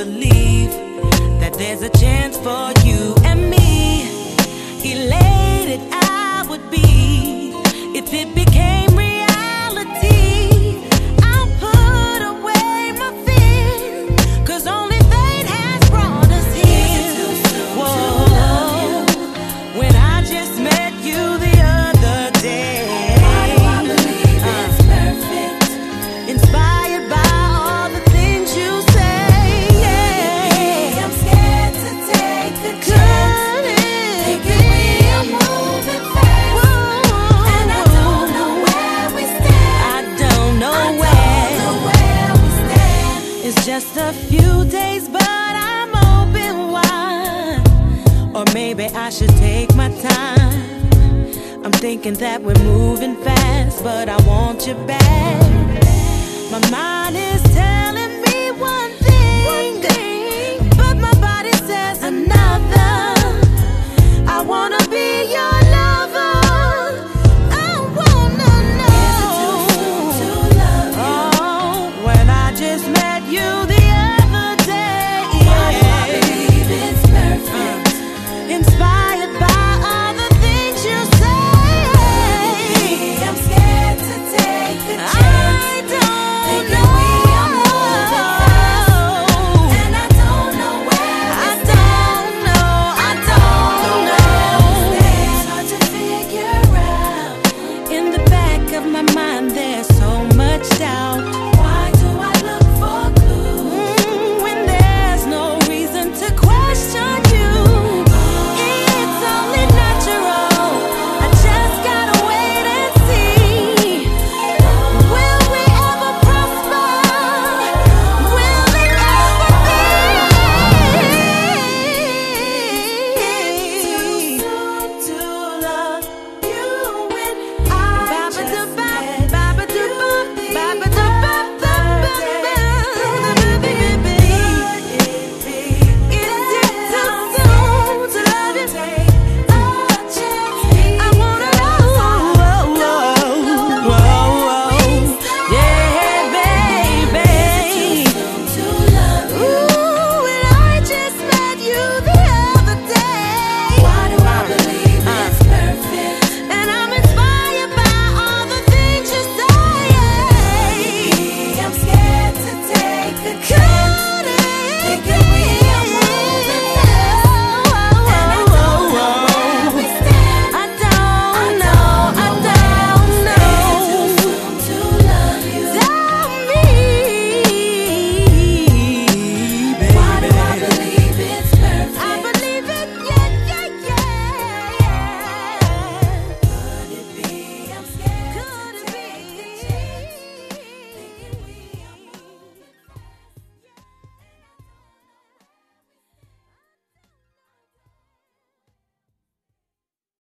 believe that there's a chance for you and me. Elated I would be if it became reality. I'll put away my fear, 'cause only fate has brought us here. Whoa, when I just met you the other day. Why do I believe it's perfect? Inspired by all the things you say. Yeah, I'm scared to take the chance. Thinking we are moving fast, and I don't know where we stand. I don't know I where. don't know where we stand. It's just a few days, but I'm open wide. Or maybe I should take my time. I'm thinking that we're moving fast, but I want you back. My mind is telling